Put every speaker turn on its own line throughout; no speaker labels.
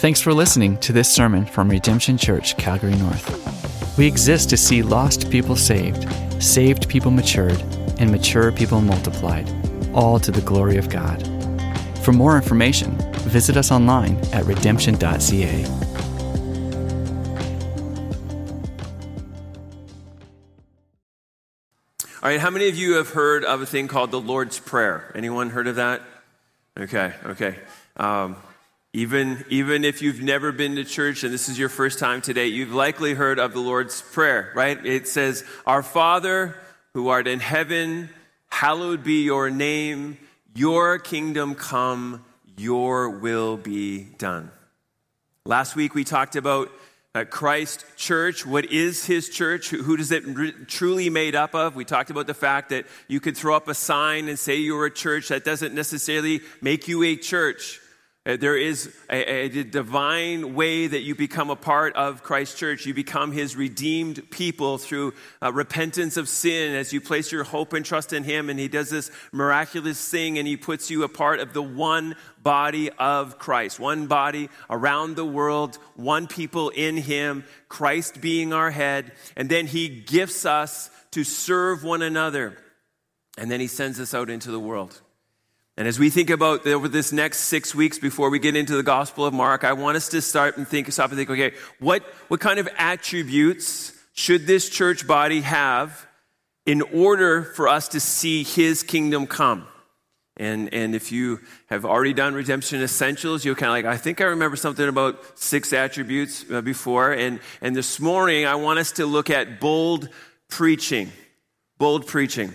Thanks for listening to this sermon from Redemption Church, Calgary North. We exist to see lost people saved, saved people matured, and mature people multiplied, all to the glory of God. For more information, visit us online at redemption.ca.
All right, how many of you have heard of a thing called the Lord's Prayer? Anyone heard of that? Okay. Even if you've never been to church and this is your first time today, you've likely heard of the Lord's Prayer, right? It says, "Our Father, who art in heaven, hallowed be your name. Your kingdom come, your will be done." Last week we talked about Christ Church. What is his church? Who does it truly made up of? We talked about the fact that you could throw up a sign and say you're a church. That doesn't necessarily make you a church. There is a divine way that you become a part of Christ Church. You become his redeemed people through repentance of sin as you place your hope and trust in him. And he does this miraculous thing and he puts you a part of the one body of Christ. One body around the world, one people in him, Christ being our head. And then he gifts us to serve one another. And then he sends us out into the world. And as we think about over this next 6 weeks before we get into the Gospel of Mark, I want us to stop and think, okay, what kind of attributes should this church body have in order for us to see his kingdom come? And if you have already done Redemption Essentials, you're kind of like, I think I remember something about 6 attributes before. And this morning, I want us to look at bold preaching. Bold preaching.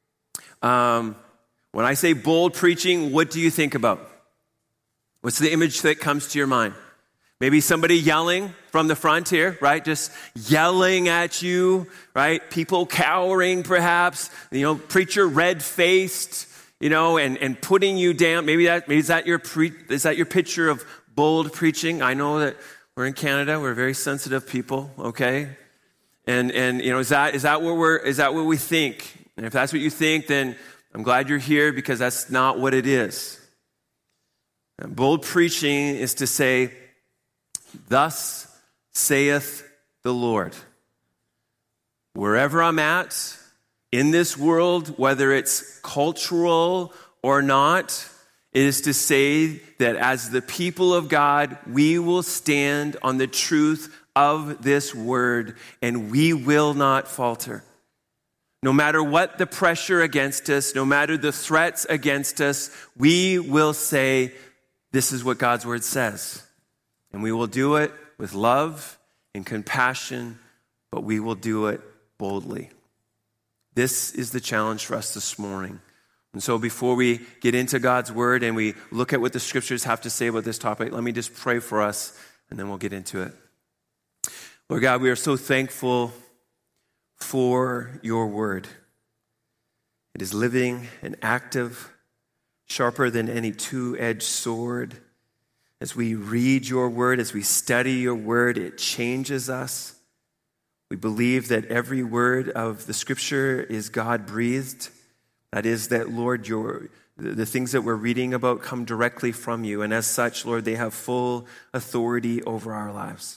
When I say bold preaching, what do you think about? What's the image that comes to your mind? Maybe somebody yelling from the front here, right? Just yelling at you, right? People cowering perhaps, preacher red-faced, and putting you down. Is that your picture of bold preaching? I know that we're in Canada, we're very sensitive people, okay? And is that what we think? And if that's what you think, then I'm glad you're here because that's not what it is. And bold preaching is to say, "Thus saith the Lord." Wherever I'm at in this world, whether it's cultural or not, it is to say that as the people of God, we will stand on the truth of this word and we will not falter. No matter what the pressure against us, no matter the threats against us, we will say, this is what God's word says. And we will do it with love and compassion, but we will do it boldly. This is the challenge for us this morning. And so before we get into God's word and we look at what the scriptures have to say about this topic, let me just pray for us and then we'll get into it. Lord God, we are so thankful for your word. It is living and active, sharper than any two-edged sword. As we read your word, as we study your word, it changes us. We believe that every word of the scripture is God-breathed. That is that, Lord, the things that we're reading about come directly from you. And as such, Lord, they have full authority over our lives.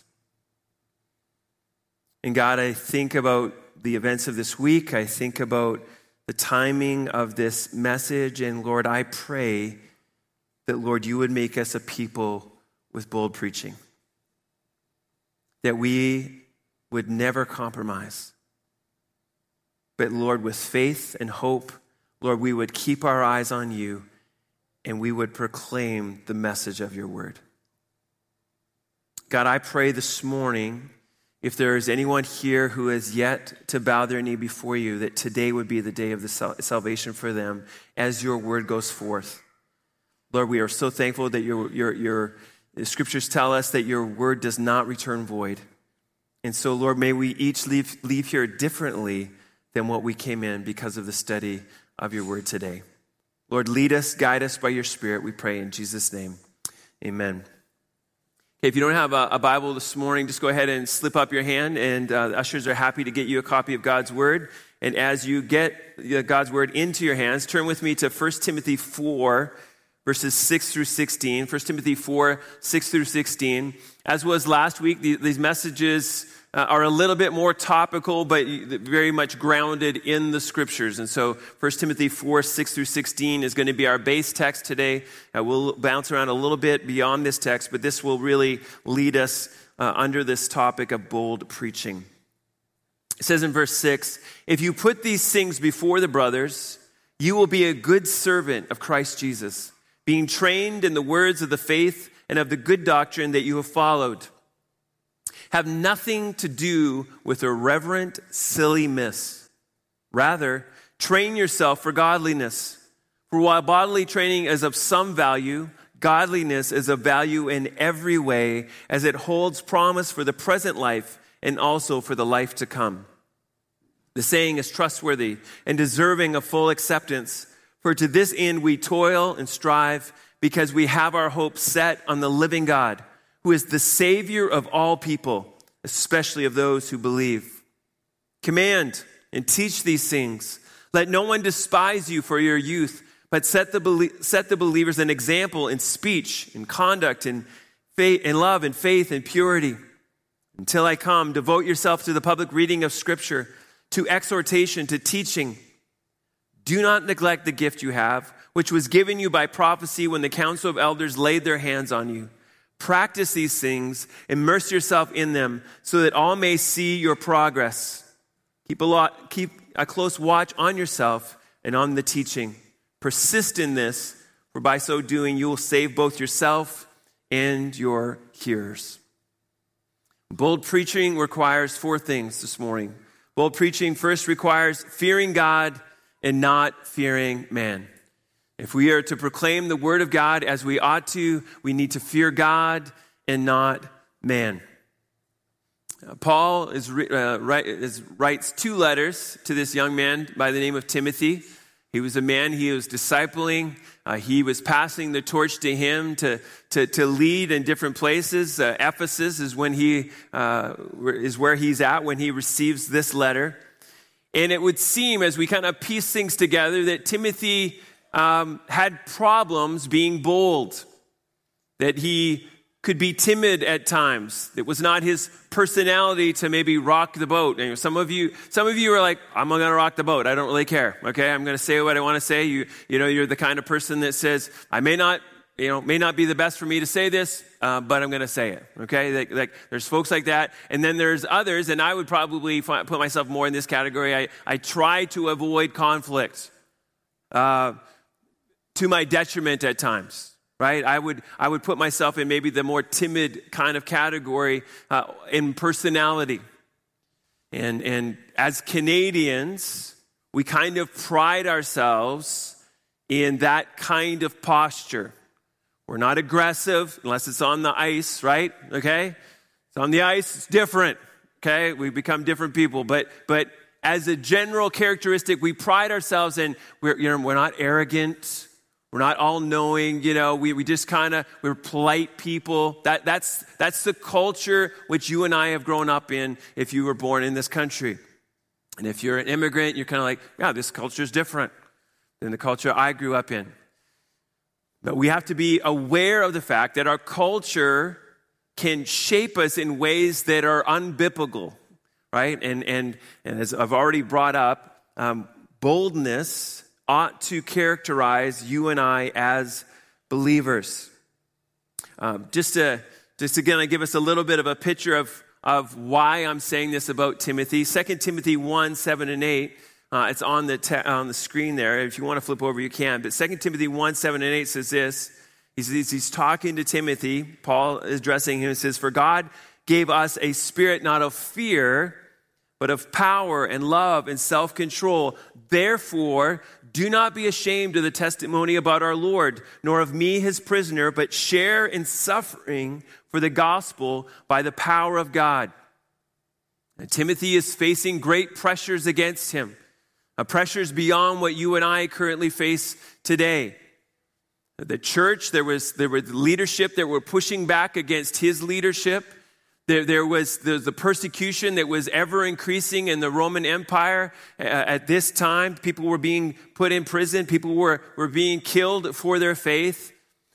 And God, I think about the events of this week. I think about the timing of this message. And Lord, I pray that, Lord, you would make us a people with bold preaching. That we would never compromise. But Lord, with faith and hope, Lord, we would keep our eyes on you and we would proclaim the message of your word. God, I pray this morning, if there is anyone here who has yet to bow their knee before you, that today would be the day of the salvation for them as your word goes forth. Lord, we are so thankful that the scriptures tell us that your word does not return void. And so, Lord, may we each leave here differently than what we came in because of the study of your word today. Lord, lead us, guide us by your Spirit, we pray in Jesus' name. Amen. Okay, if you don't have a Bible this morning, just go ahead and slip up your hand, and the ushers are happy to get you a copy of God's Word. And as you get God's Word into your hands, turn with me to 1 Timothy 4, verses 6 through 16. 1 Timothy 4, 6 through 16. As was last week, these messages are a little bit more topical, but very much grounded in the scriptures. And so 1 Timothy 4, 6 through 16 is going to be our base text today. We'll bounce around a little bit beyond this text, but this will really lead us under this topic of bold preaching. It says in verse 6, if you put these things before the brothers, you will be a good servant of Christ Jesus, being trained in the words of the faith and of the good doctrine that you have followed. Have nothing to do with irreverent, silly myths. Rather, train yourself for godliness. For while bodily training is of some value, godliness is of value in every way, as it holds promise for the present life and also for the life to come. The saying is trustworthy and deserving of full acceptance. For to this end we toil and strive, because we have our hope set on the living God, who is the Savior of all people, especially of those who believe. Command and teach these things. Let no one despise you for your youth, but set the believers an example in speech, in conduct, in faith, in love, in faith, and purity. Until I come, devote yourself to the public reading of Scripture, to exhortation, to teaching. Do not neglect the gift you have, which was given you by prophecy when the council of elders laid their hands on you. Practice these things, immerse yourself in them, so that all may see your progress. Keep a close watch on yourself and on the teaching. Persist in this, for by so doing you will save both yourself and your hearers. Bold preaching requires 4 things this morning. Bold preaching first requires fearing God and not fearing man. If we are to proclaim the word of God as we ought to, we need to fear God and not man. Paul writes 2 letters to this young man by the name of Timothy. He was a man he was discipling. He was passing the torch to him to lead in different places. Ephesus is where he's at when he receives this letter. And it would seem, as we kind of piece things together, that Timothy had problems being bold, that he could be timid at times. It was not his personality to maybe rock the boat. And some of you are like, I'm going to rock the boat. I don't really care. Okay, I'm going to say what I want to say. You're the kind of person that says, I may not be the best for me to say this, but I'm going to say it. Okay, like there's folks like that, and then there's others, and I would probably put myself more in this category. I try to avoid conflict. To my detriment at times, right? I would put myself in maybe the more timid kind of category in personality. And as Canadians, we kind of pride ourselves in that kind of posture. We're not aggressive unless it's on the ice, right? Okay? It's on the ice, it's different. Okay? We become different people. But as a general characteristic, we pride ourselves in we're not arrogant. We're not all-knowing, we're polite people. That's the culture which you and I have grown up in if you were born in this country. And if you're an immigrant, you're kind of like, yeah, this culture is different than the culture I grew up in. But we have to be aware of the fact that our culture can shape us in ways that are unbiblical, right? And as I've already brought up, boldness ought to characterize you and I as believers. Just to again give us a little bit of a picture of why I'm saying this about Timothy. 2 Timothy 1, 7 and 8. It's on the screen there. If you want to flip over, you can. But 2 Timothy 1, 7 and 8 says this. He's talking to Timothy. Paul is addressing him. It says, for God gave us a spirit not of fear, but of power and love and self-control. Therefore, do not be ashamed of the testimony about our Lord, nor of me, his prisoner, but share in suffering for the gospel by the power of God. And Timothy is facing great pressures against him, pressures beyond what you and I currently face today. The church, there were leadership that were pushing back against his leadership. There was the persecution that was ever increasing in the Roman Empire at this time. People were being put in prison. People were being killed for their faith.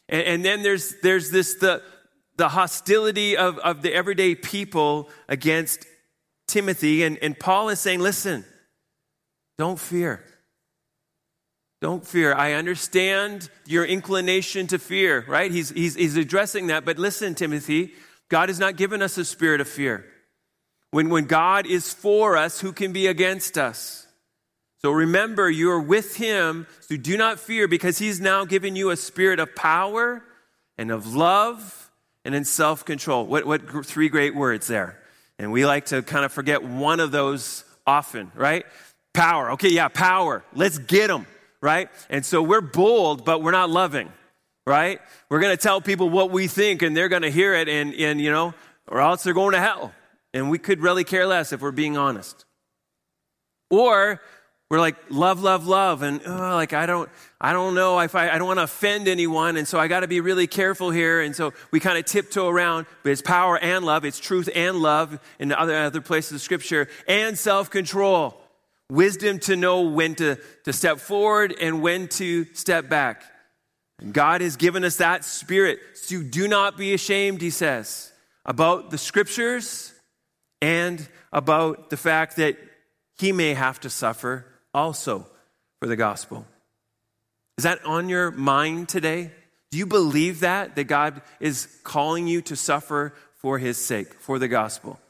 And then there's this, the hostility of the everyday people against Timothy. And Paul is saying, listen, don't fear. Don't fear. I understand your inclination to fear, right? He's addressing that. But listen, Timothy, God has not given us a spirit of fear. When God is for us, who can be against us? So remember, you are with him, so do not fear, because he's now given you a spirit of power and of love and in self-control. What three great words there. And we like to kind of forget one of those often, right? Power. Okay, yeah, power. Let's get them, right? And so we're bold, but we're not loving, right? We're going to tell people what we think, and they're going to hear it, and you know, or else they're going to hell. And we could really care less if we're being honest. Or we're like, love, and like I don't know if I don't want to offend anyone, and so I got to be really careful here. And so we kind of tiptoe around, but it's power and love, it's truth and love in other places of Scripture, and self-control, wisdom to know when to step forward and when to step back. And God has given us that spirit, so do not be ashamed, he says, about the Scriptures and about the fact that he may have to suffer also for the gospel. Is that on your mind today? Do you believe that God is calling you to suffer for his sake, for the gospel?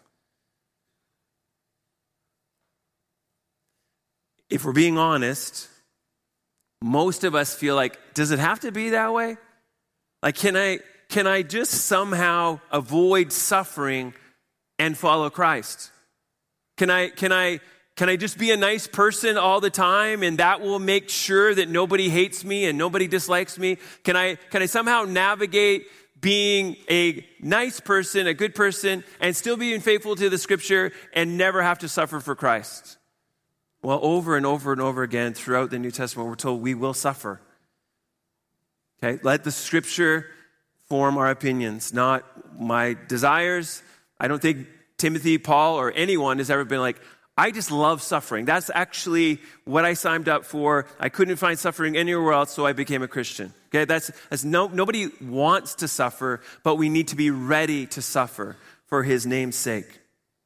If we're being honest, most of us feel like, does it have to be that way? Like, can I just somehow avoid suffering and follow Christ? Can I just be a nice person all the time, and that will make sure that nobody hates me and nobody dislikes me? Can I somehow navigate being a nice person, a good person, and still being faithful to the Scripture and never have to suffer for Christ? Well, over and over and over again throughout the New Testament, we're told we will suffer. Okay, let the Scripture form our opinions, not my desires. I don't think Timothy, Paul, or anyone has ever been like, I just love suffering. That's actually what I signed up for. I couldn't find suffering anywhere else, so I became a Christian. Okay, that's nobody wants to suffer, but we need to be ready to suffer for his name's sake.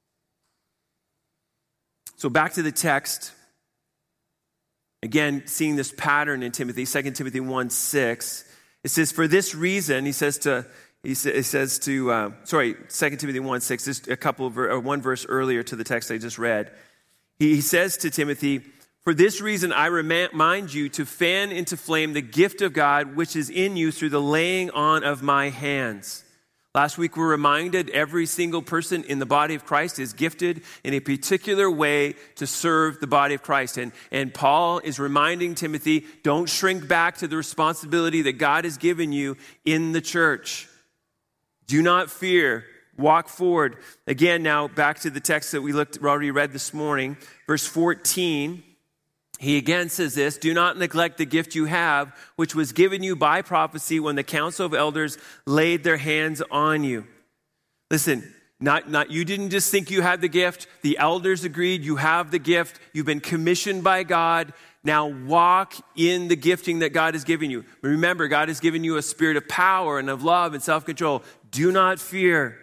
So back to the text. Again, seeing this pattern in Timothy, 2 Timothy 1:6. It says, for this reason, 2 Timothy 1:6, just a couple of, one verse earlier to the text I just read. He says to Timothy, for this reason I remind you to fan into flame the gift of God which is in you through the laying on of my hands. Last week we're reminded every single person in the body of Christ is gifted in a particular way to serve the body of Christ. And Paul is reminding Timothy, don't shrink back to the responsibility that God has given you in the church. Do not fear. Walk forward. Again, now back to the text that we already read this morning. Verse 14, he again says this, do not neglect the gift you have, which was given you by prophecy when the council of elders laid their hands on you. Listen, not you didn't just think you had the gift. The elders agreed you have the gift. You've been commissioned by God. Now walk in the gifting that God has given you. Remember, God has given you a spirit of power and of love and self-control. Do not fear.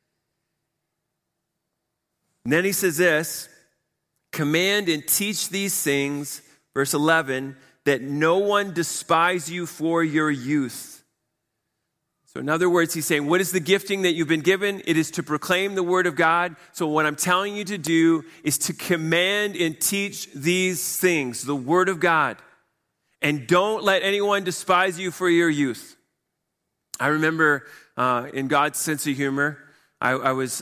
And then he says this, command and teach these things, verse 11, that no one despise you for your youth. So in other words, he's saying, what is the gifting that you've been given? It is to proclaim the word of God. So what I'm telling you to do is to command and teach these things, the word of God. And don't let anyone despise you for your youth. I remember in God's sense of humor, I was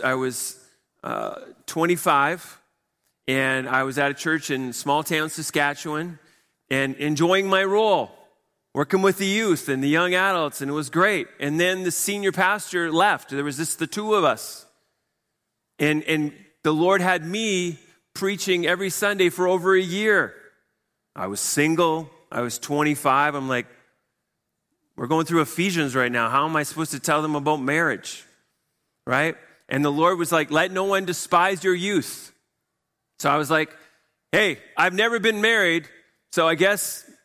25, and I was at a church in small town Saskatchewan and enjoying my role, working with the youth and the young adults, and it was great. And then the senior pastor left. There was just the two of us. And the Lord had me preaching every Sunday for over a year. I was single. I was 25. I'm like, we're going through Ephesians right now. How am I supposed to tell them about marriage? Right? And the Lord was like, let no one despise your youth. So I was like, hey, I've never been married, so I guess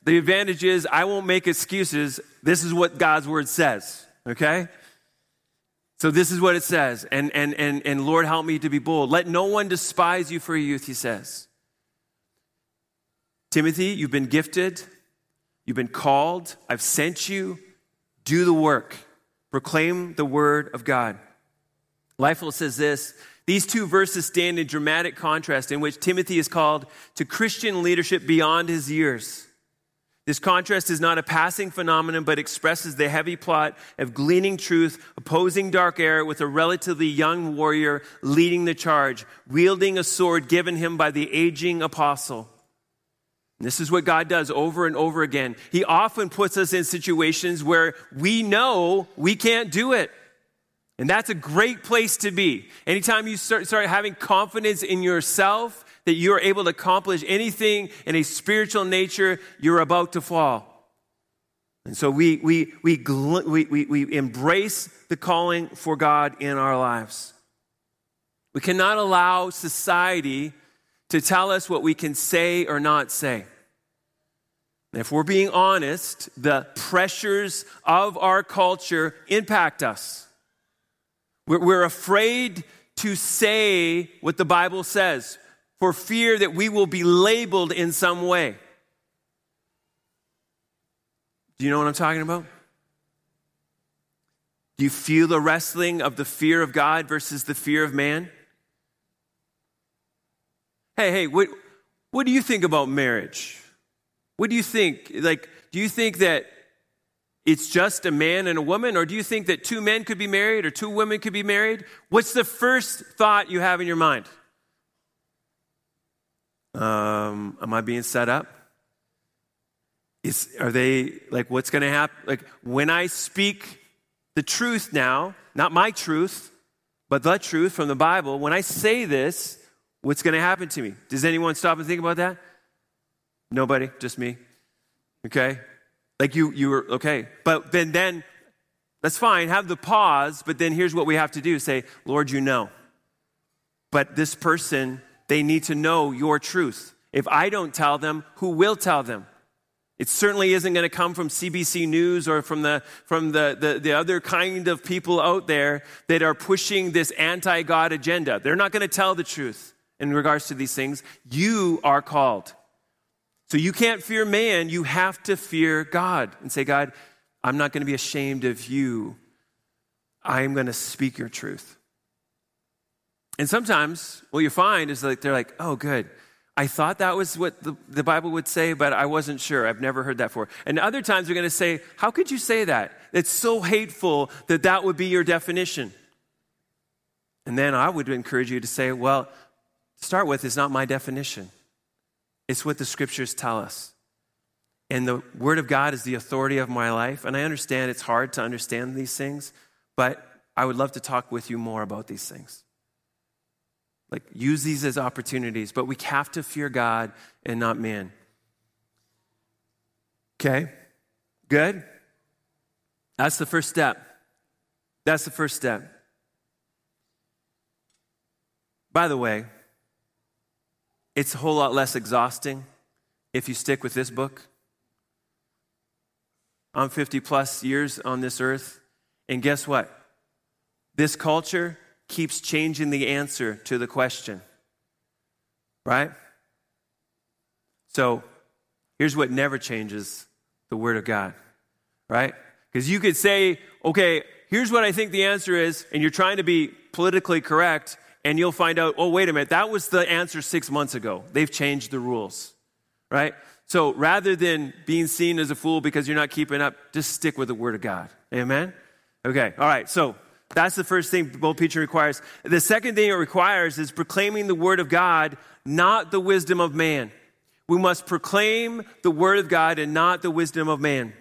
the advantage is I won't make excuses. This is what God's word says, okay? So this is what it says. And Lord, help me to be bold. Let no one despise you for your youth, he says. Timothy, you've been gifted. You've been called. I've sent you. Do the work. Proclaim the word of God. Lifewell says this. These two verses stand in dramatic contrast in which Timothy is called to Christian leadership beyond his years. This contrast is not a passing phenomenon, but expresses the heavy plot of gleaning truth, opposing dark error with a relatively young warrior leading the charge, wielding a sword given him by the aging apostle. And this is what God does over and over again. He often puts us in situations where we know we can't do it. And that's a great place to be. Anytime you start having confidence in yourself, that you're able to accomplish anything in a spiritual nature, you're about to fall. And so we embrace the calling for God in our lives. We cannot allow society to tell us what we can say or not say. And if we're being honest, the pressures of our culture impact us. We're afraid to say what the Bible says for fear that we will be labeled in some way. Do you know what I'm talking about? Do you feel the wrestling of the fear of God versus the fear of man? Hey, what do you think about marriage? What do you think? Like, do you think that it's just a man and a woman, or do you think that two men could be married or two women could be married? What's the first thought you have in your mind? Am I being set up? Are they, like, what's going to happen? Like, when I speak the truth now, not my truth, but the truth from the Bible, when I say this, what's going to happen to me? Does anyone stop and think about that? Nobody? Just me? Okay. Like you were, okay. But then, that's fine. Have the pause, but then here's what we have to do. Say, Lord, you know. But this person, they need to know your truth. If I don't tell them, who will tell them? It certainly isn't going to come from CBC News or from the other kind of people out there that are pushing this anti-God agenda. They're not going to tell the truth in regards to these things. You are called. So you can't fear man, you have to fear God. And say, God, I'm not going to be ashamed of you. I'm going to speak your truth. And sometimes what you find is like they're like, oh, good. I thought that was what the Bible would say, but I wasn't sure. I've never heard that before. And other times they're going to say, how could you say that? It's so hateful that would be your definition. And then I would encourage you to say, well, to start with, it's not my definition. It's what the scriptures tell us. And the word of God is the authority of my life. And I understand it's hard to understand these things, but I would love to talk with you more about these things. Like, use these as opportunities, but we have to fear God and not man. Okay? Good? That's the first step. That's the first step. By the way, it's a whole lot less exhausting if you stick with this book. I'm 50 plus years on this earth, and guess what? This culture keeps changing the answer to the question, right? So here's what never changes: the Word of God, right? Because you could say, okay, here's what I think the answer is, and you're trying to be politically correct, and you'll find out, oh, wait a minute, that was the answer 6 months ago. They've changed the rules, right? So rather than being seen as a fool because you're not keeping up, just stick with the Word of God. Amen? Okay, all right, so that's the first thing bold preaching requires. The second thing it requires is proclaiming the Word of God, not the wisdom of man. We must proclaim the Word of God and not the wisdom of man.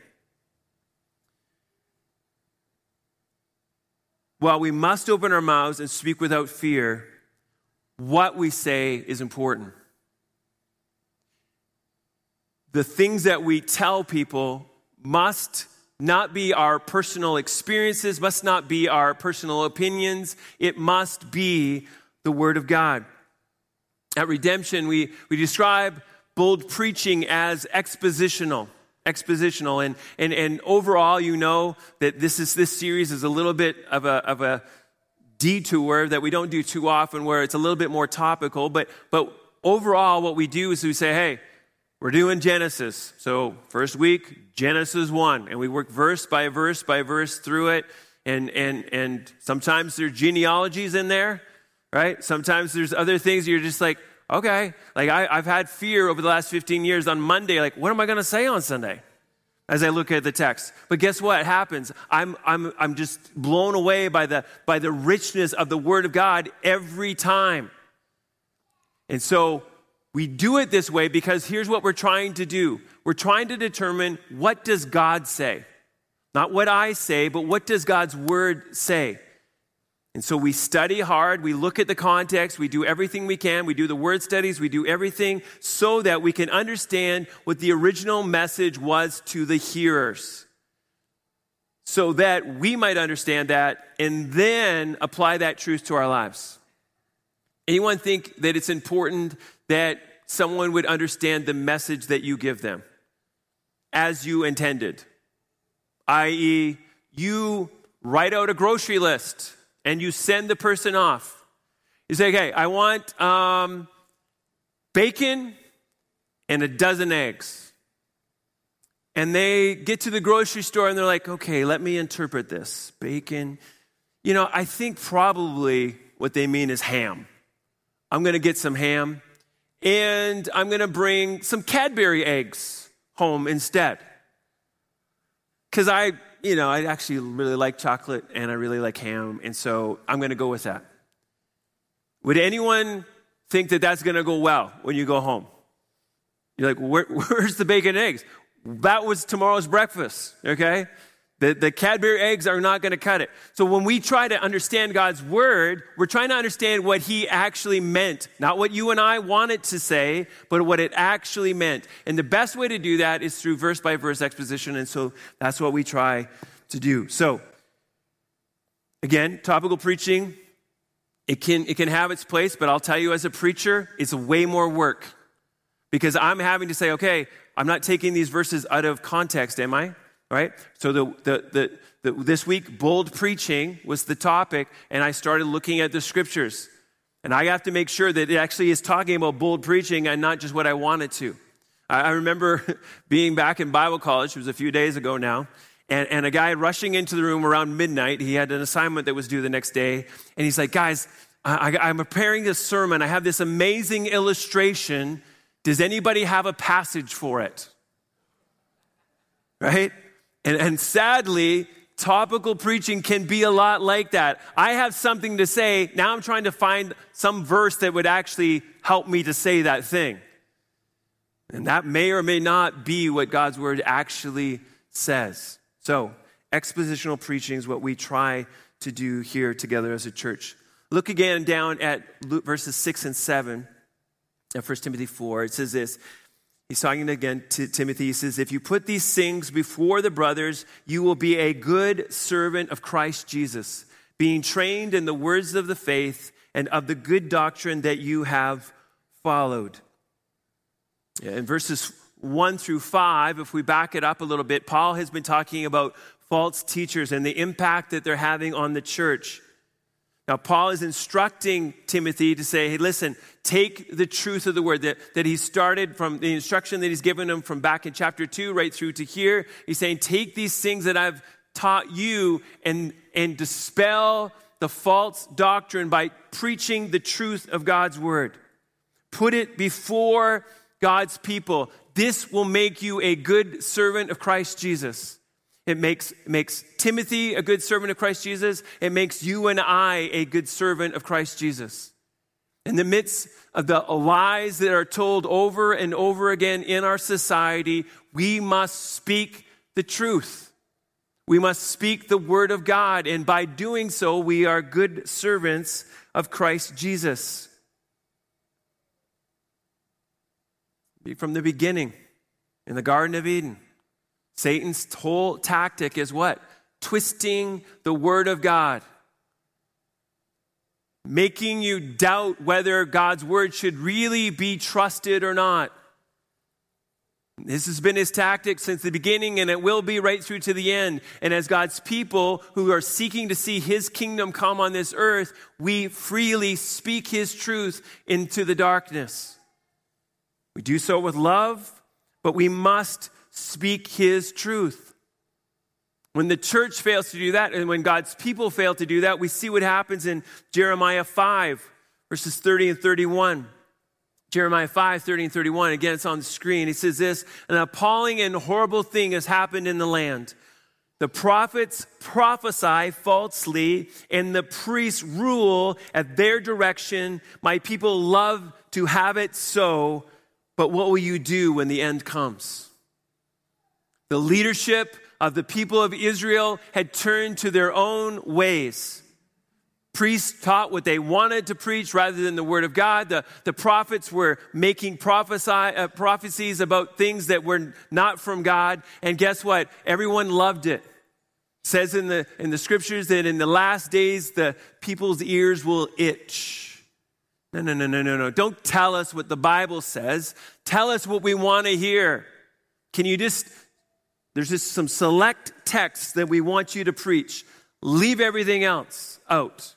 While we must open our mouths and speak without fear, what we say is important. The things that we tell people must not be our personal experiences, must not be our personal opinions. It must be the Word of God. At Redemption, we describe bold preaching as expositional. And overall, you know that this series is a little bit of a detour that we don't do too often, where it's a little bit more topical. But overall, what we do is we say, hey, we're doing Genesis. So first week, Genesis 1, and we work verse by verse by verse through it. And sometimes there's genealogies in there, right? Sometimes there's other things you're just like, okay. Like I've had fear over the last 15 years on Monday, like, what am I going to say on Sunday as I look at the text? But guess what happens? I'm just blown away by the richness of the Word of God every time. And so we do it this way because here's what we're trying to do. We're trying to determine, what does God say? Not what I say, but what does God's Word say? And so we study hard, we look at the context, we do everything we can, we do the word studies, we do everything so that we can understand what the original message was to the hearers. So that we might understand that and then apply that truth to our lives. Anyone think that it's important that someone would understand the message that you give them as you intended? I.e., you write out a grocery list and you send the person off. You say, okay, I want bacon and a dozen eggs. And they get to the grocery store and they're like, okay, let me interpret this. Bacon. You know, I think probably what they mean is ham. I'm going to get some ham and I'm going to bring some Cadbury eggs home instead. Because I actually really like chocolate and I really like ham, and so I'm going to go with that. Would anyone think that that's going to go well when you go home? You're like, where's the bacon and eggs? That was tomorrow's breakfast, okay? The Cadbury eggs are not going to cut it. So when we try to understand God's Word, we're trying to understand what He actually meant. Not what you and I want it to say, but what it actually meant. And the best way to do that is through verse by verse exposition. And so that's what we try to do. So again, topical preaching, it can have its place, but I'll tell you as a preacher, it's way more work. Because I'm having to say, okay, I'm not taking these verses out of context, am I? Right? So this week, bold preaching was the topic, and I started looking at the scriptures. And I have to make sure that it actually is talking about bold preaching and not just what I want it to. I remember being back in Bible college, it was a few days ago now, and a guy rushing into the room around midnight. He had an assignment that was due the next day, and he's like, guys, I'm preparing this sermon. I have this amazing illustration. Does anybody have a passage for it? Right? And sadly, topical preaching can be a lot like that. I have something to say. Now I'm trying to find some verse that would actually help me to say that thing. And that may or may not be what God's Word actually says. So, expositional preaching is what we try to do here together as a church. Look again down at verses 6 and 7 of 1 Timothy 4. It says this. He's talking again to Timothy. He says, if you put these things before the brothers, you will be a good servant of Christ Jesus, being trained in the words of the faith and of the good doctrine that you have followed. In verses 1 through 5, if we back it up a little bit, Paul has been talking about false teachers and the impact that they're having on the church. Now, Paul is instructing Timothy to say, hey, listen, take the truth of the word that he started from the instruction that he's given him from back in chapter 2 right through to here. He's saying, take these things that I've taught you and dispel the false doctrine by preaching the truth of God's word. Put it before God's people. This will make you a good servant of Christ Jesus. It makes Timothy a good servant of Christ Jesus. It makes you and I a good servant of Christ Jesus. In the midst of the lies that are told over and over again in our society, we must speak the truth. We must speak the word of God. And by doing so, we are good servants of Christ Jesus. From the beginning, in the Garden of Eden, Satan's whole tactic is what? Twisting the word of God. Making you doubt whether God's word should really be trusted or not. This has been his tactic since the beginning, and it will be right through to the end. And as God's people who are seeking to see his kingdom come on this earth, we freely speak his truth into the darkness. We do so with love, but we must speak his truth. When the church fails to do that, and when God's people fail to do that, we see what happens in Jeremiah 5, verses 30 and 31. Jeremiah 5, 30 and 31. Again, it's on the screen. He says this, an appalling and horrible thing has happened in the land. The prophets prophesy falsely, and the priests rule at their direction. My people love to have it so, but what will you do when the end comes? The leadership of the people of Israel had turned to their own ways. Priests taught what they wanted to preach rather than the word of God. The prophets were making prophecies about things that were not from God. And guess what? Everyone loved it. It says in the scriptures that in the last days, the people's ears will itch. No. Don't tell us what the Bible says. Tell us what we want to hear. There's just some select texts that we want you to preach. Leave everything else out.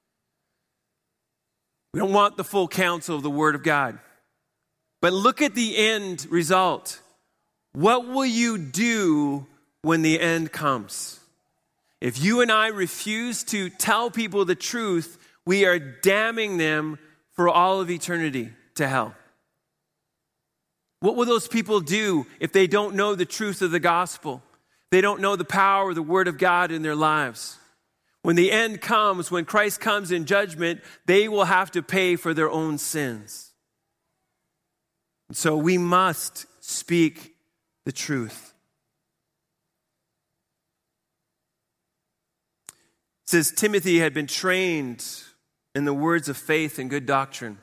We don't want the full counsel of the Word of God. But look at the end result. What will you do when the end comes? If you and I refuse to tell people the truth, we are damning them for all of eternity to hell. What will those people do if they don't know the truth of the gospel? They don't know the power of the Word of God in their lives. When the end comes, when Christ comes in judgment, they will have to pay for their own sins. And so we must speak the truth. It says Timothy had been trained in the words of faith and good doctrine.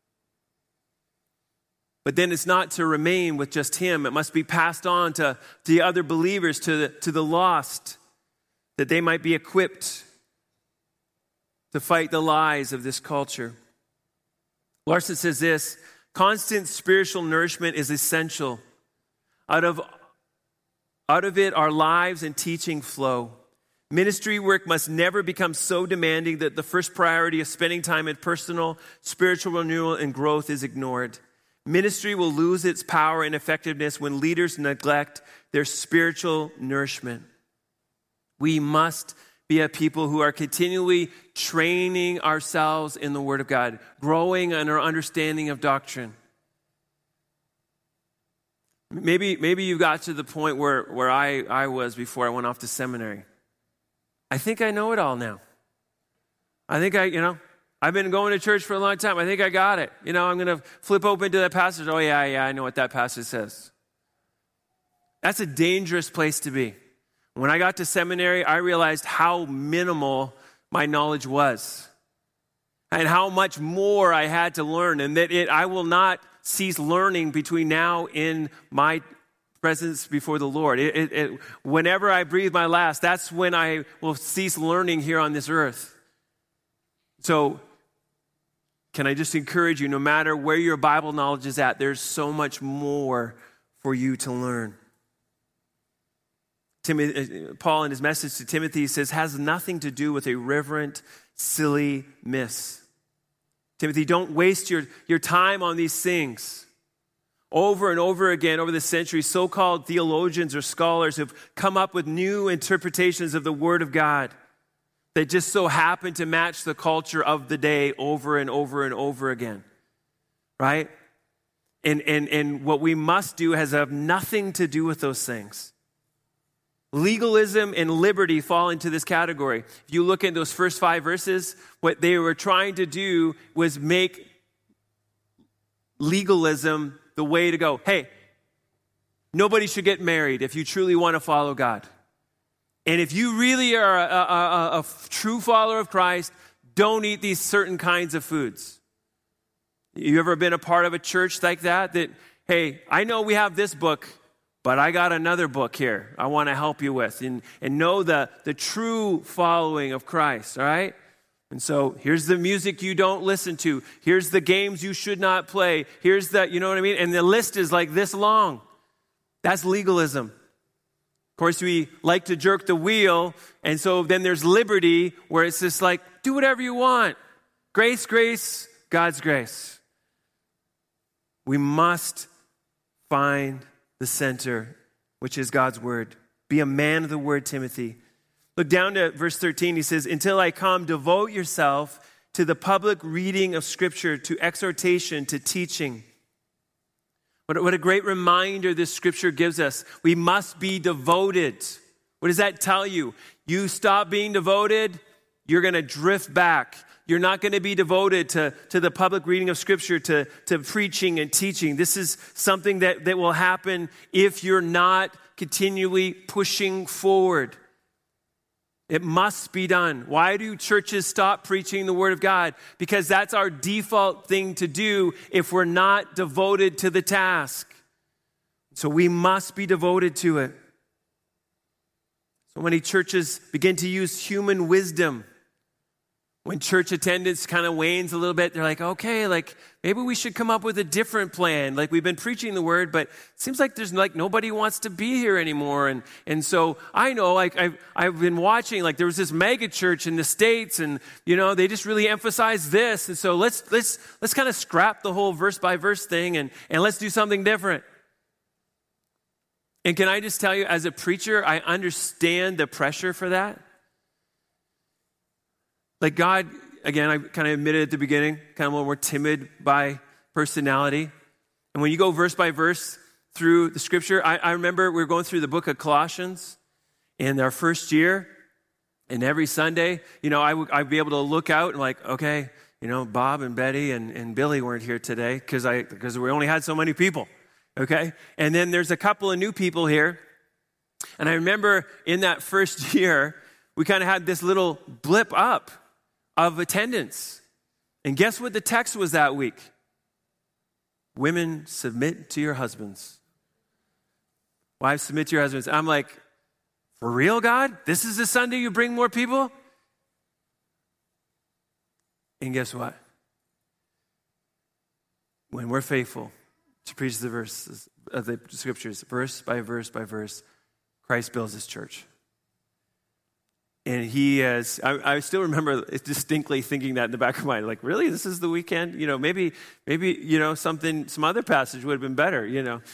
But then it's not to remain with just him. It must be passed on to the other believers, to the lost, that they might be equipped to fight the lies of this culture. Larson says this, constant spiritual nourishment is essential. Out of it, our lives and teaching flow. Ministry work must never become so demanding that the first priority of spending time in personal, spiritual renewal and growth is ignored. Ministry will lose its power and effectiveness when leaders neglect their spiritual nourishment. We must be a people who are continually training ourselves in the Word of God, growing in our understanding of doctrine. Maybe you got to the point where I was before I went off to seminary. I think I know it all now. I think I've been going to church for a long time. I think I got it. I'm going to flip open to that passage. Oh, yeah, I know what that passage says. That's a dangerous place to be. When I got to seminary, I realized how minimal my knowledge was and how much more I had to learn, and that I will not cease learning between now and my presence before the Lord. Whenever I breathe my last, that's when I will cease learning here on this earth. So, can I just encourage you, no matter where your Bible knowledge is at, there's so much more for you to learn. Paul, in his message to Timothy, says, has nothing to do with irreverent, silly myths. Timothy, don't waste your time on these things. Over and over again, over the centuries, so-called theologians or scholars have come up with new interpretations of the Word of God that just so happen to match the culture of the day over and over and over again, right? And what we must do has have nothing to do with those things. Legalism and liberty fall into this category. If you look at those first 5 verses, what they were trying to do was make legalism the way to go. Hey, nobody should get married if you truly want to follow God. And if you really are a true follower of Christ, don't eat these certain kinds of foods. You ever been a part of a church like that? That, hey, I know we have this book, but I got another book here I want to help you with. And know the true following of Christ, all right? And so here's the music you don't listen to. Here's the games you should not play. Here's the, you know what I mean? And the list is like this long. That's legalism. Of course, we like to jerk the wheel, and so then there's liberty where it's just like, do whatever you want. Grace, grace, God's grace. We must find the center, which is God's word. Be a man of the word, Timothy. Look down to verse 13. He says, until I come, devote yourself to the public reading of Scripture, to exhortation, to teaching. What a great reminder this Scripture gives us. We must be devoted. What does that tell you? You stop being devoted, you're going to drift back. You're not going to be devoted to the public reading of Scripture, to preaching and teaching. This is something that will happen if you're not continually pushing forward. It must be done. Why do churches stop preaching the Word of God? Because that's our default thing to do if we're not devoted to the task. So we must be devoted to it. So many churches begin to use human wisdom. When church attendance kind of wanes a little bit, they're like, okay, like maybe we should come up with a different plan. Like we've been preaching the word, but it seems like there's like nobody wants to be here anymore. And so I know, like I've been watching, like there was this mega church in the States, and you know they just really emphasize this. And so let's kind of scrap the whole verse by verse thing and let's do something different. And can I just tell you, as a preacher, I understand the pressure for that. Like God, again, I kind of admitted at the beginning, kind of a little more timid by personality. And when you go verse by verse through the Scripture, I remember we were going through the book of Colossians in our first year. And every Sunday, you know, I'd be able to look out and like, okay, you know, Bob and Betty and Billy weren't here today because we only had so many people, okay? And then there's a couple of new people here. And I remember in that first year, we kind of had this little blip up of attendance. And guess what the text was that week? Women, submit to your husbands. Wives, submit to your husbands. I'm like, for real, God? This is the Sunday you bring more people? And guess what? When we're faithful to preach the verses of the Scriptures, verse by verse by verse, Christ builds his church. And he has, I still remember distinctly thinking that in the back of my mind, like, really, this is the weekend? You know, maybe, you know, some other passage would have been better, you know.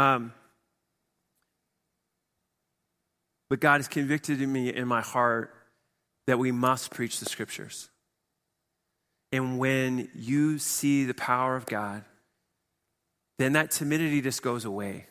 But God has convicted me in my heart that we must preach the Scriptures. And when you see the power of God, then that timidity just goes away.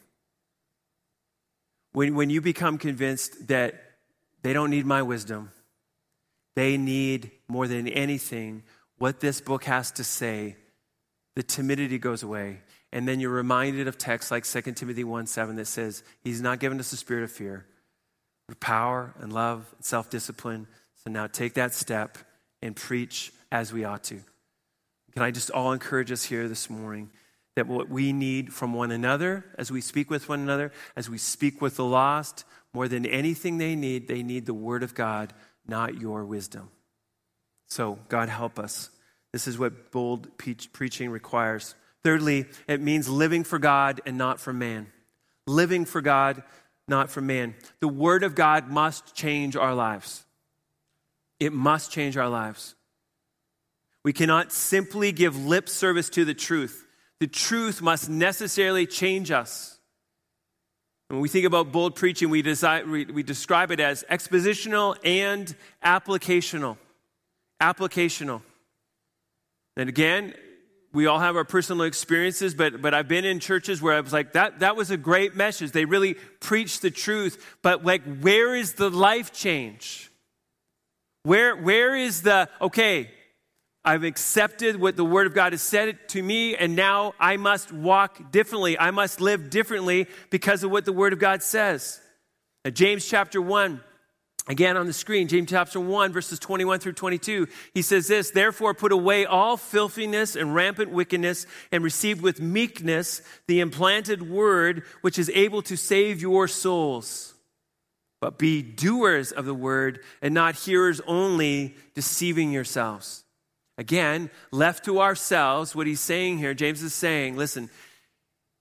When you become convinced that they don't need my wisdom. They need, more than anything, what this book has to say. The timidity goes away. And then you're reminded of texts like 2 Timothy 1:7 that says, he's not given us a spirit of fear, but power and love and self-discipline. So now take that step and preach as we ought to. Can I just all encourage us here this morning that what we need from one another, as we speak with one another, as we speak with the lost, more than anything they need the Word of God, not your wisdom. So, God help us. This is what bold preaching requires. Thirdly, it means living for God and not for man. Living for God, not for man. The Word of God must change our lives. It must change our lives. We cannot simply give lip service to the truth. The truth must necessarily change us. When we think about bold preaching, we describe it as expositional and applicational. Applicational. And again, we all have our personal experiences, but I've been in churches where I was like, that was a great message. They really preached the truth. But like, where is the life change? Where is the, okay, I've accepted what the Word of God has said to me, and now I must walk differently. I must live differently because of what the Word of God says. Now, James chapter 1, again on the screen, James chapter 1, verses 21 through 22, he says this, therefore put away all filthiness and rampant wickedness, and receive with meekness the implanted word, which is able to save your souls. But be doers of the word, and not hearers only, deceiving yourselves. Again, left to ourselves, what he's saying here, James is saying, listen,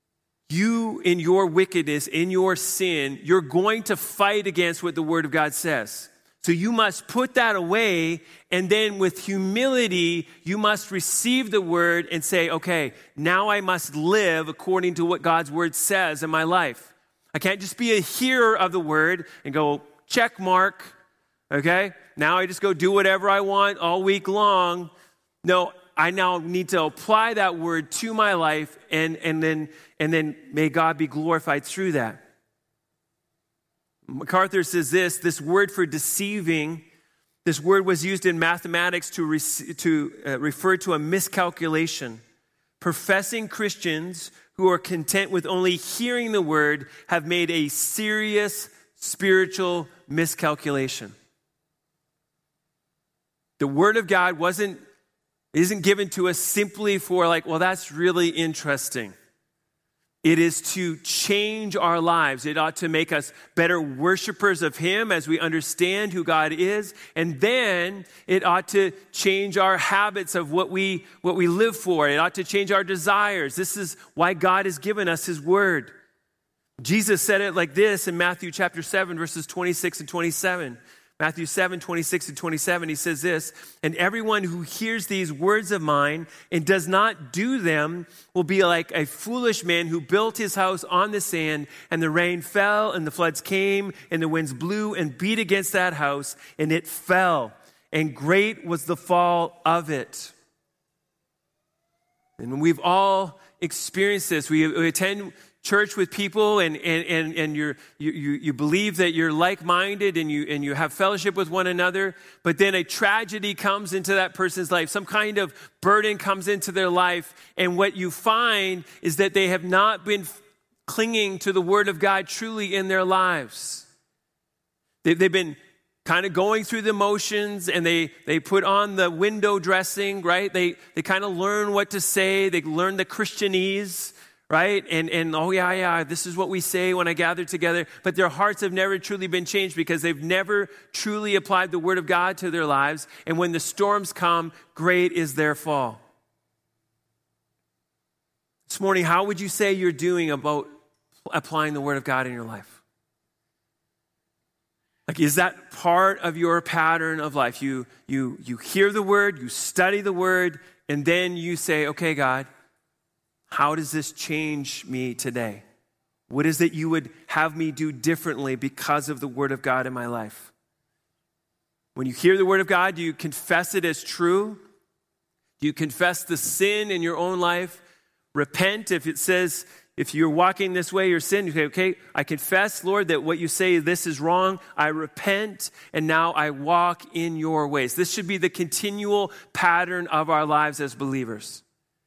you in your wickedness, in your sin, you're going to fight against what the Word of God says. So you must put that away, and then with humility, you must receive the Word and say, okay, now I must live according to what God's Word says in my life. I can't just be a hearer of the Word and go, check mark, okay? Now I just go do whatever I want all week long. No, I now need to apply that Word to my life, and then may God be glorified through that. MacArthur says this word for deceiving, this word was used in mathematics to refer to a miscalculation. Professing Christians who are content with only hearing the word have made a serious spiritual miscalculation. The word of God isn't given to us simply for like, well, that's really interesting. It is to change our lives. It ought to make us better worshipers of Him as we understand who God is. And then it ought to change our habits of what we live for. It ought to change our desires. This is why God has given us His word. Jesus said it like this in Matthew chapter 7, verses 26 and 27. Matthew 7, 26 and 27, he says this, and everyone who hears these words of mine and does not do them will be like a foolish man who built his house on the sand, and the rain fell, and the floods came, and the winds blew and beat against that house, and it fell, and great was the fall of it. And we've all experienced this. We attend church with people and you believe that you're like-minded and you have fellowship with one another, but then a tragedy comes into that person's life. Some kind of burden comes into their life, and what you find is that they have not been clinging to the Word of God truly in their lives. They've been kind of going through the motions, and they put on the window dressing, right? They kind of learn what to say. They learn the Christianese, right? And oh yeah, this is what we say when I gather together. But their hearts have never truly been changed because they've never truly applied the Word of God to their lives. And when the storms come, great is their fall. This morning, how would you say you're doing about applying the Word of God in your life? Like, is that part of your pattern of life? You hear the Word, you study the Word, and then you say, okay, God, how does this change me today? What is it you would have me do differently because of the Word of God in my life? When you hear the Word of God, do you confess it as true? Do you confess the sin in your own life? Repent if it says, if you're walking this way, you're sin. You say, okay, I confess, Lord, that what you say, this is wrong. I repent, and now I walk in your ways. This should be the continual pattern of our lives as believers.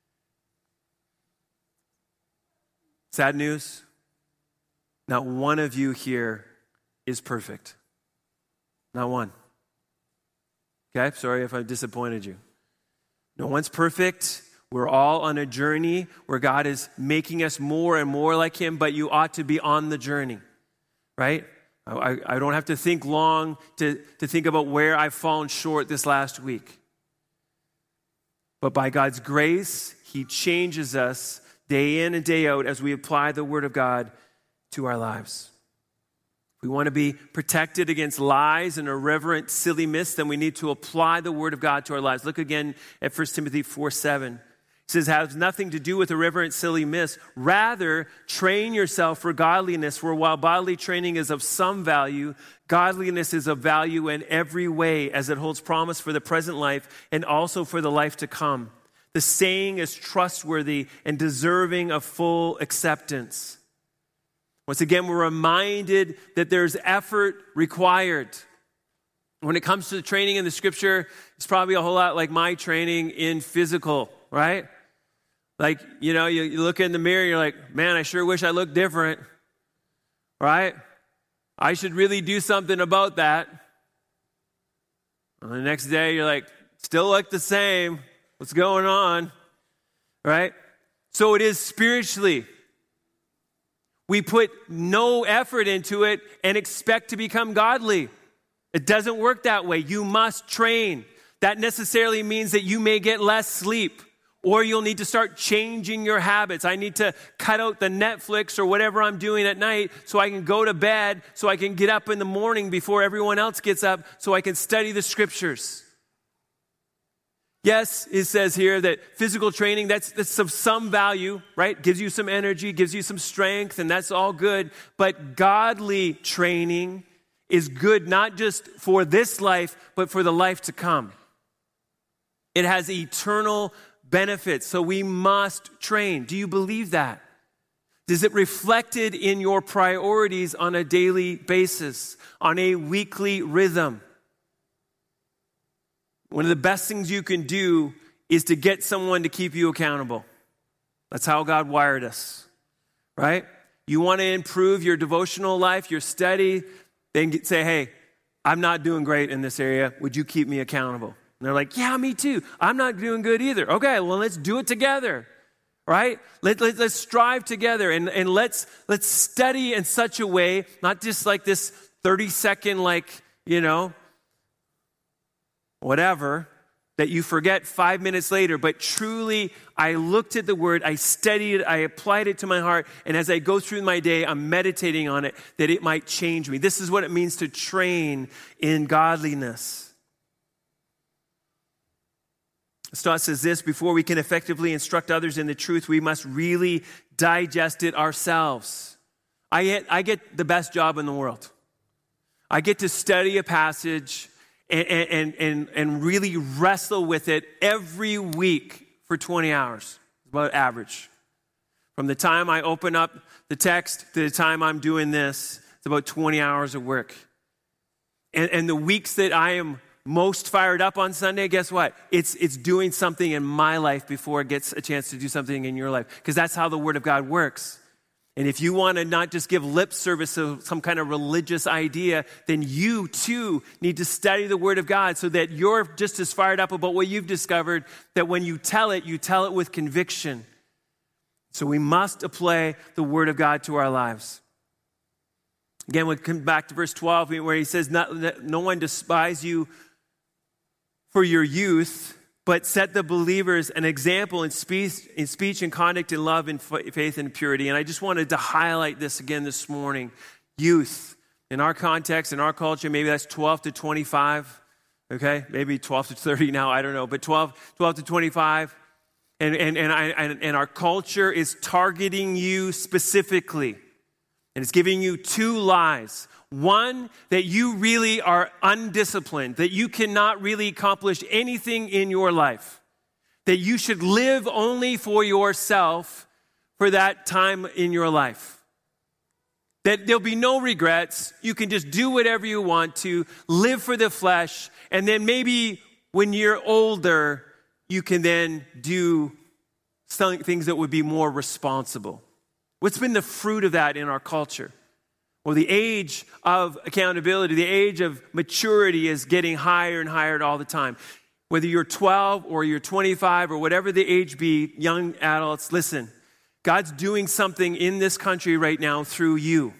Sad news, not one of you here is perfect. Not one. Okay, sorry if I disappointed you. No one's perfect. We're all on a journey where God is making us more and more like Him, but you ought to be on the journey, right? I don't have to think long to think about where I've fallen short this last week. But by God's grace, He changes us day in and day out as we apply the Word of God to our lives. If we want to be protected against lies and irreverent, silly myths, then we need to apply the Word of God to our lives. Look again at 1 Timothy 4:7. It says, it has nothing to do with irreverent, silly myths. Rather, train yourself for godliness, for while bodily training is of some value, godliness is of value in every way, as it holds promise for the present life and also for the life to come. The saying is trustworthy and deserving of full acceptance. Once again, we're reminded that there's effort required. When it comes to the training in the Scripture, it's probably a whole lot like my training in physical, right? Like, you look in the mirror, you're like, man, I sure wish I looked different, right? I should really do something about that. And the next day, you're like, still look the same. What's going on, right? So it is spiritually. We put no effort into it and expect to become godly. It doesn't work that way. You must train. That necessarily means that you may get less sleep, Or you'll need to start changing your habits. I need to cut out the Netflix or whatever I'm doing at night so I can go to bed, so I can get up in the morning before everyone else gets up, so I can study the scriptures. Yes, it says here that physical training, that's of some value, right? Gives you some energy, gives you some strength, and that's all good. But godly training is good not just for this life, but for the life to come. It has eternal benefits, so we must train. Do you believe that? Is it reflected in your priorities on a daily basis, on a weekly rhythm? One of the best things you can do is to get someone to keep you accountable. That's how God wired us, right? You want to improve your devotional life, your study, then say, hey, I'm not doing great in this area. Would you keep me accountable? And they're like, yeah, me too. I'm not doing good either. Okay, well, let's do it together, right? Let's strive together and let's study in such a way, not just like this 30-second, whatever, that you forget 5 minutes later, but truly, I looked at the word, I studied it, I applied it to my heart, and as I go through my day, I'm meditating on it, that it might change me. This is what it means to train in godliness. Stott says this: before we can effectively instruct others in the truth, we must really digest it ourselves. I get the best job in the world. I get to study a passage and really wrestle with it every week for 20 hours, about average. From the time I open up the text to the time I'm doing this, it's about 20 hours of work. And the weeks that I am most fired up on Sunday, guess what? It's doing something in my life before it gets a chance to do something in your life, because that's how the Word of God works. And if you want to not just give lip service to some kind of religious idea, then you too need to study the Word of God so that you're just as fired up about what you've discovered, that when you tell it with conviction. So we must apply the Word of God to our lives. Again, we come back to verse 12 where he says, no one despise you for your youth, but set the believers an example in speech and conduct, in love and faith and purity. And I just wanted to highlight this again this morning. Youth, in our context, in our culture, maybe that's 12 to 25, okay? Maybe 12 to 30 now, I don't know, but 12 to 25. And our culture is targeting you specifically. And it's giving you two lies. One, that you really are undisciplined, that you cannot really accomplish anything in your life, that you should live only for yourself for that time in your life, that there'll be no regrets, you can just do whatever you want to, live for the flesh, and then maybe when you're older, you can then do some things that would be more responsible. What's been the fruit of that in our culture? Well, the age of accountability, the age of maturity is getting higher and higher all the time. Whether you're 12 or you're 25 or whatever the age be, young adults, listen, God's doing something in this country right now through you.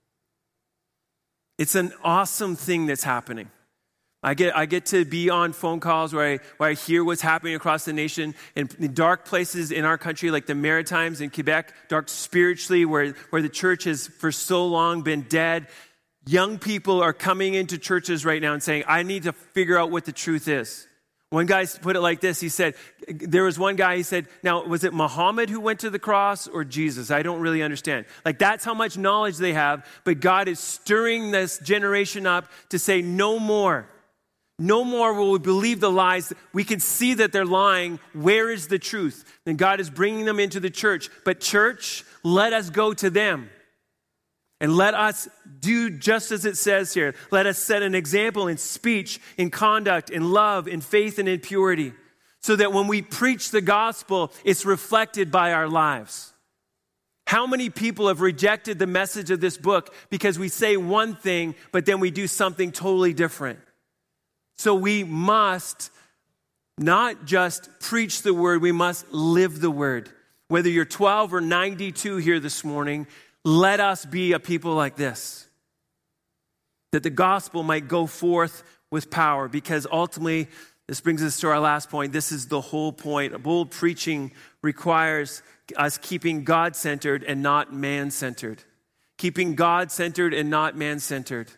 It's an awesome thing that's happening. I get to be on phone calls where I hear what's happening across the nation in dark places in our country, like the Maritimes in Quebec, dark spiritually, where the church has for so long been dead. Young people are coming into churches right now and saying, I need to figure out what the truth is. One guy put it like this. He said, there was one guy, he said, now, was it Muhammad who went to the cross or Jesus? I don't really understand. Like, that's how much knowledge they have, but God is stirring this generation up to say, no more. No more will we believe the lies. We can see that they're lying. Where is the truth? And God is bringing them into the church. But church, let us go to them. And let us do just as it says here. Let us set an example in speech, in conduct, in love, in faith, and in purity. So that when we preach the gospel, it's reflected by our lives. How many people have rejected the message of this book because we say one thing, but then we do something totally different? So we must not just preach the word, we must live the word. Whether you're 12 or 92 here this morning, let us be a people like this. That the gospel might go forth with power, because ultimately This brings us to our last point. This is the whole point. Bold preaching requires us keeping God-centered and not man-centered. Keeping God-centered and not man-centered.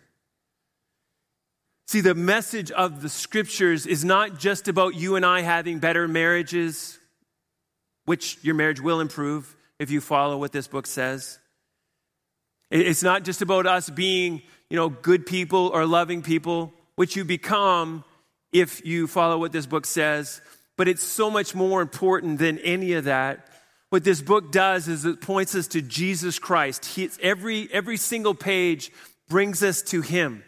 See, the message of the scriptures is not just about you and I having better marriages, which your marriage will improve if you follow what this book says. It's not just about us being, good people or loving people, which you become if you follow what this book says. But it's so much more important than any of that. What this book does is it points us to Jesus Christ. Every single page brings us to him.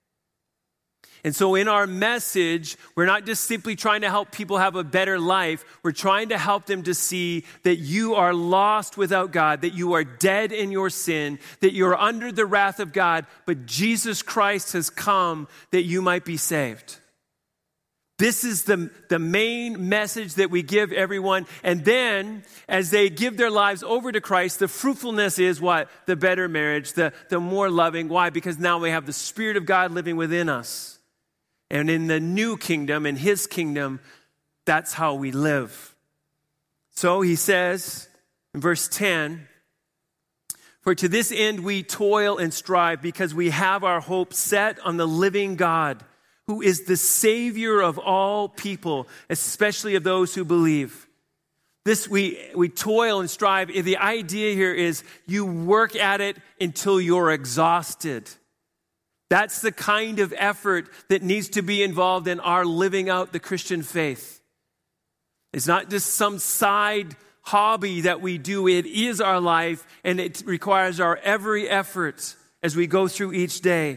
And so in our message, we're not just simply trying to help people have a better life. We're trying to help them to see that you are lost without God, that you are dead in your sin, that you're under the wrath of God, but Jesus Christ has come that you might be saved. This is the main message that we give everyone. And then, as they give their lives over to Christ, the fruitfulness is what? The better marriage, the more loving. Why? Because now we have the Spirit of God living within us. And in the new kingdom, in his kingdom, that's how we live. So he says in verse 10, "For to this end we toil and strive, because we have our hope set on the living God, who is the Savior of all people, especially of those who believe." This we toil and strive. The idea here is you work at it until you're exhausted. That's the kind of effort that needs to be involved in our living out the Christian faith. It's not just some side hobby that we do. It is our life, and it requires our every effort as we go through each day.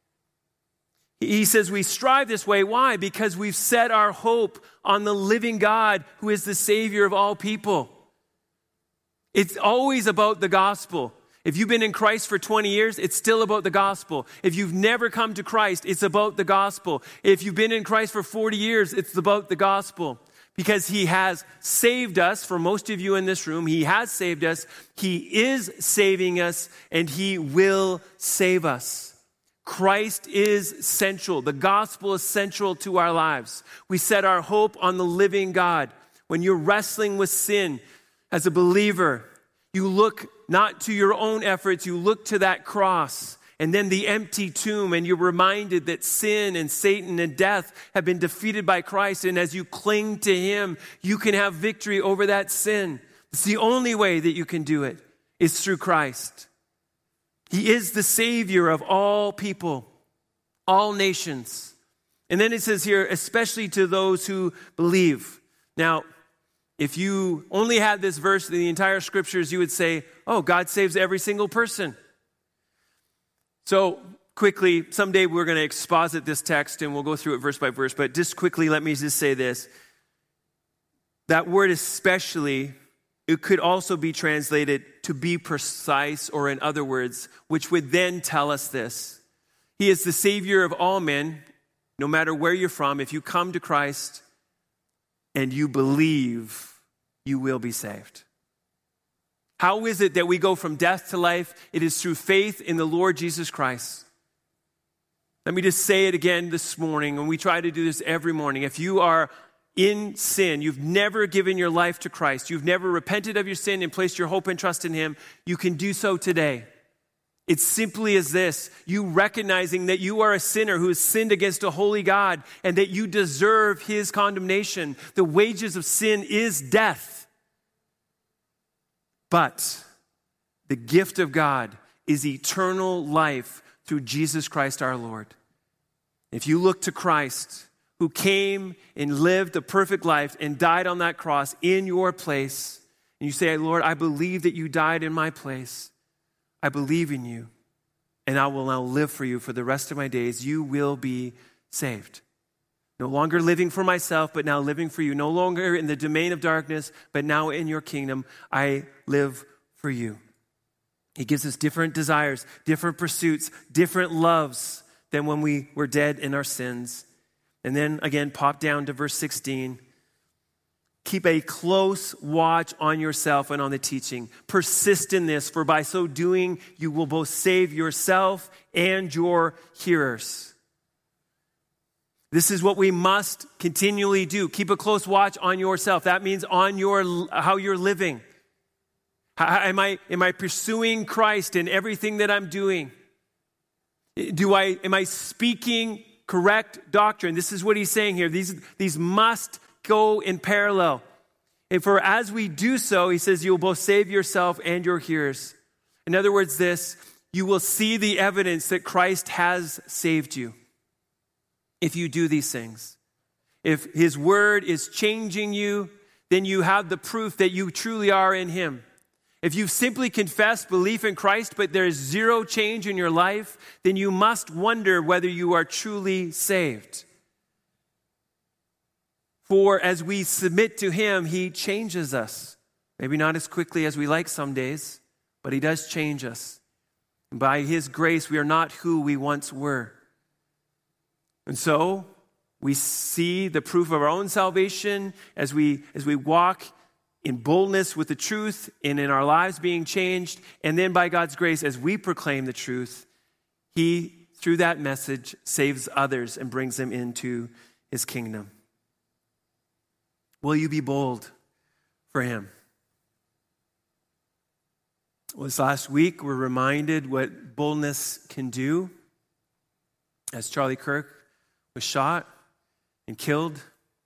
He says we strive this way. Why? Because we've set our hope on the living God who is the Savior of all people. It's always about the gospel. If you've been in Christ for 20 years, it's still about the gospel. If you've never come to Christ, it's about the gospel. If you've been in Christ for 40 years, it's about the gospel. Because he has saved us, for most of you in this room, he has saved us, he is saving us, and he will save us. Christ is central. The gospel is central to our lives. We set our hope on the living God. When you're wrestling with sin as a believer, you look not to your own efforts, you look to that cross and then the empty tomb, and you're reminded that sin and Satan and death have been defeated by Christ. And as you cling to him, you can have victory over that sin. It's the only way that you can do it is through Christ. He is the Savior of all people, all nations. And then it says here, especially to those who believe. Now, if you only had this verse in the entire scriptures, you would say, oh, God saves every single person. So quickly, someday we're going to exposit this text and we'll go through it verse by verse. But just quickly, let me just say this. That word especially, it could also be translated to be precise, or in other words, which would then tell us this. He is the Savior of all men, no matter where you're from. If you come to Christ and you believe, you will be saved. How is it that we go from death to life? It is through faith in the Lord Jesus Christ. Let me just say it again this morning, and we try to do this every morning. If you are in sin, you've never given your life to Christ, you've never repented of your sin and placed your hope and trust in him, you can do so today. It's simply as this: you recognizing that you are a sinner who has sinned against a holy God and that you deserve his condemnation. The wages of sin is death. But the gift of God is eternal life through Jesus Christ our Lord. If you look to Christ, who came and lived a perfect life and died on that cross in your place, and you say, Lord, I believe that you died in my place. I believe in you, and I will now live for you for the rest of my days. You will be saved. No longer living for myself, but now living for you. No longer in the domain of darkness, but now in your kingdom, I live for you. He gives us different desires, different pursuits, different loves than when we were dead in our sins. And then again, pop down to verse 16. Keep a close watch on yourself and on the teaching. Persist in this, for by so doing, you will both save yourself and your hearers. This is what we must continually do. Keep a close watch on yourself. That means on how you're living. Am I pursuing Christ in everything that I'm doing? Am I speaking correct doctrine? This is what he's saying here. These must go in parallel. And for as we do so, he says, you will both save yourself and your hearers. In other words, you will see the evidence that Christ has saved you if you do these things. If his word is changing you, then you have the proof that you truly are in him. If you've simply confessed belief in Christ, but there is zero change in your life, then you must wonder whether you are truly saved. For as we submit to him, he changes us. Maybe not as quickly as we like some days, but he does change us. And by his grace, we are not who we once were. And so we see the proof of our own salvation as we walk in boldness with the truth and in our lives being changed. And then by God's grace, as we proclaim the truth, he, through that message, saves others and brings them into his kingdom. Will you be bold for him? Well, this last week, we're reminded what boldness can do. As Charlie Kirk was shot and killed,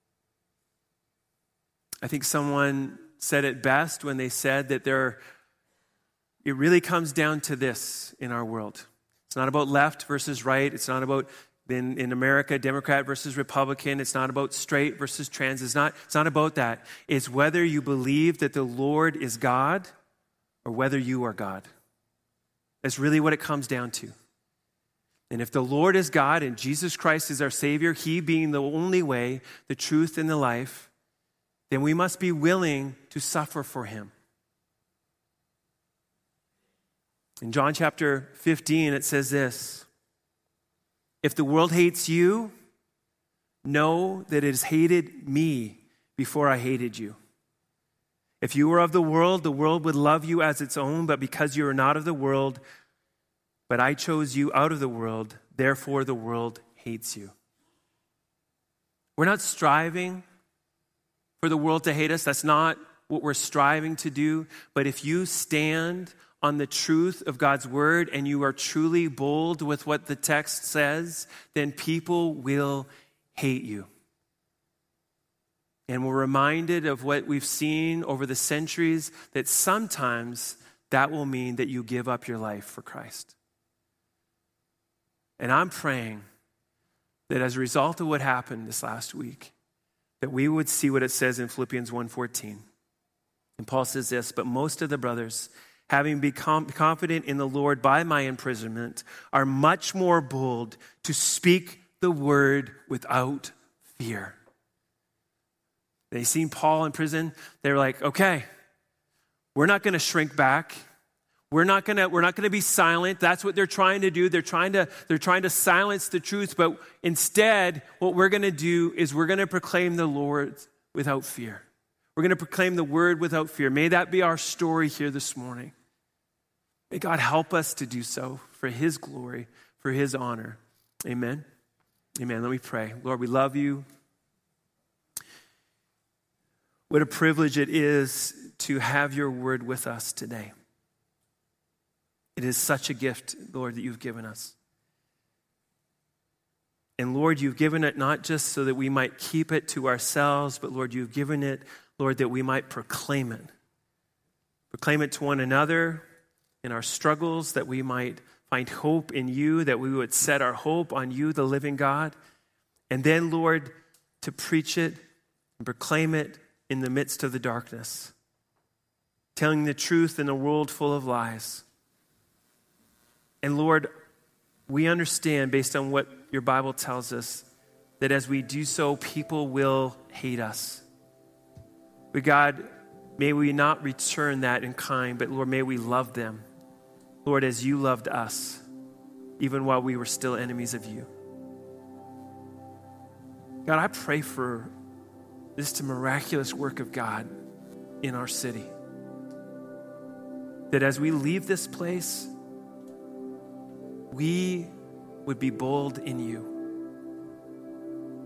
I think someone said it best when they said that it really comes down to this in our world. It's not about left versus right. It's not about, in America, Democrat versus Republican. It's not about straight versus trans. It's not about that. It's whether you believe that the Lord is God or whether you are God. That's really what it comes down to. And if the Lord is God and Jesus Christ is our Savior, he being the only way, the truth, and the life, then we must be willing to suffer for him. In John chapter 15, it says this: if the world hates you, know that it has hated me before I hated you. If you were of the world would love you as its own, but because you are not of the world, but I chose you out of the world, therefore the world hates you. We're not striving for the world to hate us. That's not what we're striving to do. But if you stand on the truth of God's word and you are truly bold with what the text says, then people will hate you. And we're reminded of what we've seen over the centuries, that sometimes that will mean that you give up your life for Christ. And I'm praying that as a result of what happened this last week, that we would see what it says in Philippians 1:14. And Paul says this: but most of the brothers, having become confident in the Lord by my imprisonment, are much more bold to speak the word without fear. They seen Paul in prison. They're like, okay, we're not going to shrink back. We're not going to be silent. That's what they're trying to do. They're trying to silence the truth. But instead, what we're going to do is we're going to proclaim the Lord without fear. We're going to proclaim the word without fear. May that be our story here this morning. May God help us to do so for his glory, for his honor. Amen. Amen. Let me pray. Lord, we love you. What a privilege it is to have your word with us today. It is such a gift, Lord, that you've given us. And Lord, you've given it not just so that we might keep it to ourselves, but Lord, you've given it, Lord, that we might proclaim it. Proclaim it to one another in our struggles, that we might find hope in you, that we would set our hope on you, the living God. And then, Lord, to preach it and proclaim it in the midst of the darkness, telling the truth in a world full of lies. And Lord, we understand, based on what your Bible tells us, that as we do so, people will hate us. But God, may we not return that in kind, but Lord, may we love them, Lord, as you loved us, even while we were still enemies of you. God, I pray for this miraculous work of God in our city, that as we leave this place, we would be bold in you.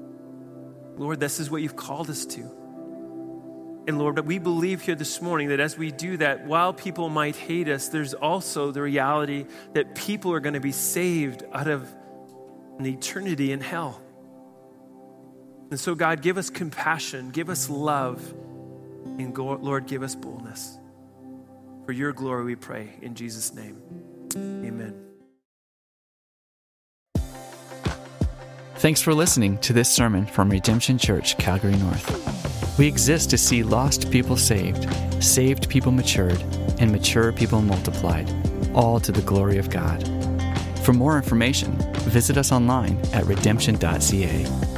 Lord, this is what you've called us to. And Lord, but we believe here this morning that as we do that, while people might hate us, there's also the reality that people are going to be saved out of an eternity in hell. And so God, give us compassion, give us love, and Lord, give us boldness. For your glory we pray in Jesus' name. Amen.
Thanks for listening to this sermon from Redemption Church, Calgary North. We exist to see lost people saved, saved people matured, and mature people multiplied, all to the glory of God. For more information, visit us online at redemption.ca.